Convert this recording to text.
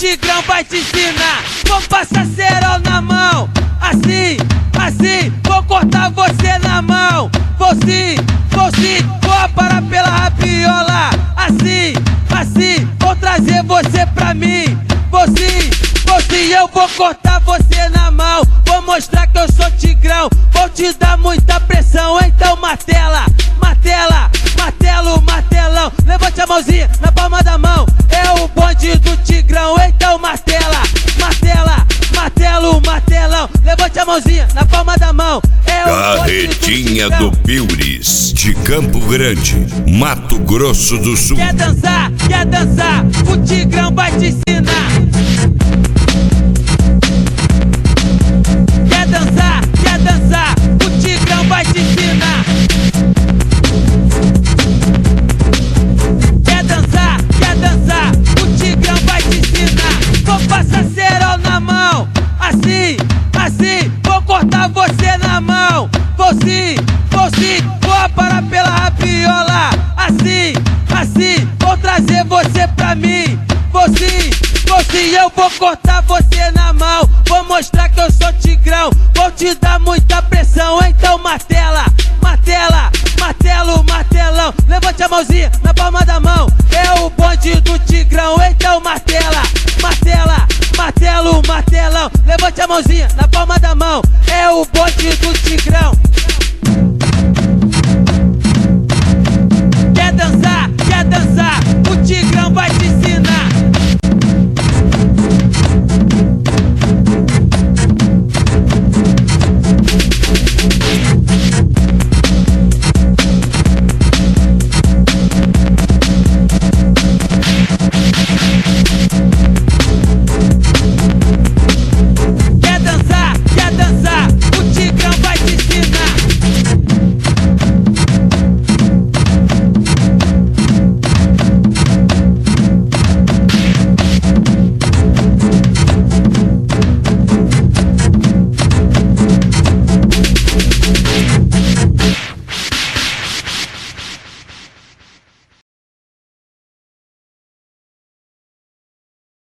Tigrão vai te ensinar. Vou passar cerol na mão, assim, assim, vou cortar você na mão. Vou sim, vou aparar pela rabiola. Assim, assim, vou trazer você pra mim. Vou sim, eu vou cortar você na mão. Vou mostrar que eu sou Tigrão, vou te dar muita pressão. Então martela, martela, martelo, martelão. Levante a mãozinha na palma da mão, é o bonde do Tigrão. Então martela, martela, martelo, martelão. Levante a mãozinha na palma da mão, é o Carretinha do Piures, de Campo Grande, Mato Grosso do Sul. Quer dançar, o Tigrão vai te ensinar. Quer dançar, o Tigrão vai te ensinar. Quer dançar, o Tigrão vai te ensinar. Vou passar cerol na mão, assim, assim, vou cortar você na mão. Vou sim, vou aparar pela rabiola. Assim, assim, vou trazer você pra mim. Vou sim, eu vou cortar você na mão. Vou mostrar que eu sou Tigrão, vou te dar muita pressão. Então martela, martela, martelo, martelão. Levante a mãozinha na palma da mão, é o bonde do Tigrão. Então martela, martela, martelo, martelão. Levante a mãozinha na